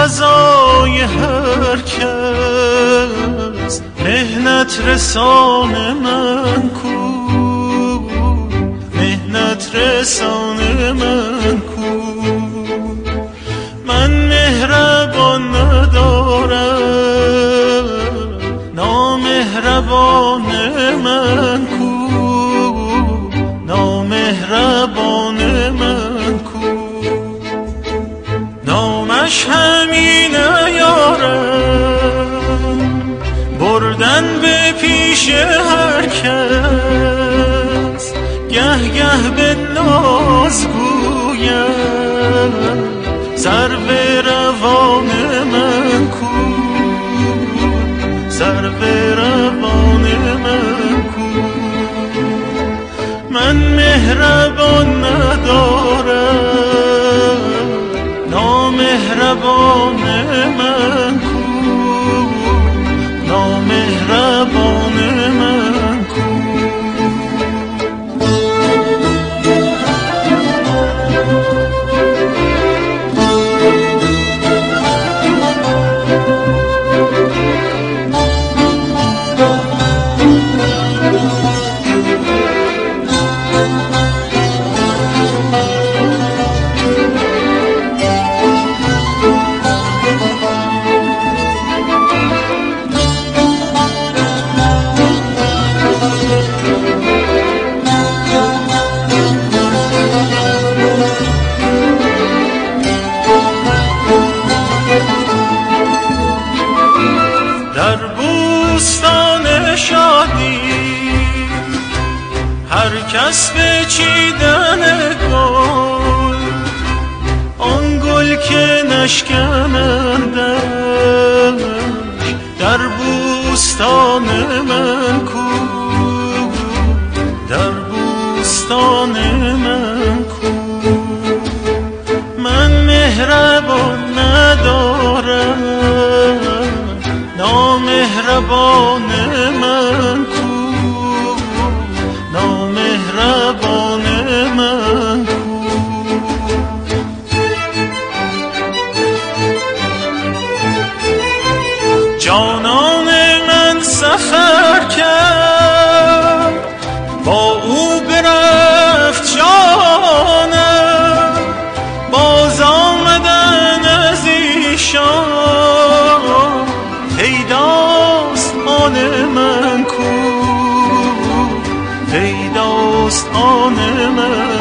غذای هر کس، مهنت رسان من کو، مهنت رسان من کو. من مهربان ندارم، نامهربان من کو، نامهربان من کو. نامش همین یارم، بردن به پیش هر کس، گه گه به ناز گویم سرو روان من کو، سرو روان من کو. من مهربان ندارم، نامهربان من کو، نامهربان من کو. در بوستان شادی هر کس به چیدن گل، آن گل که نشکنندش در بوستان من کو، در بوستان من کو. من مهربان ندارم، نامهربان من کو، نامهربان من کو. جانان من سفر کرد، با او برفت جانم، باز آمدن از ایشان پیداست آن من کو، پیداست آن من